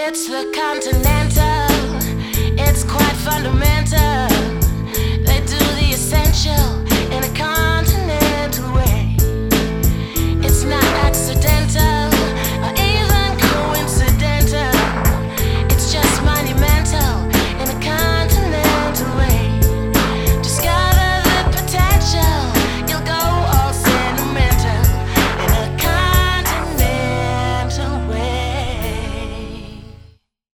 It's the Continental, it's quite fundamental. They do the essential.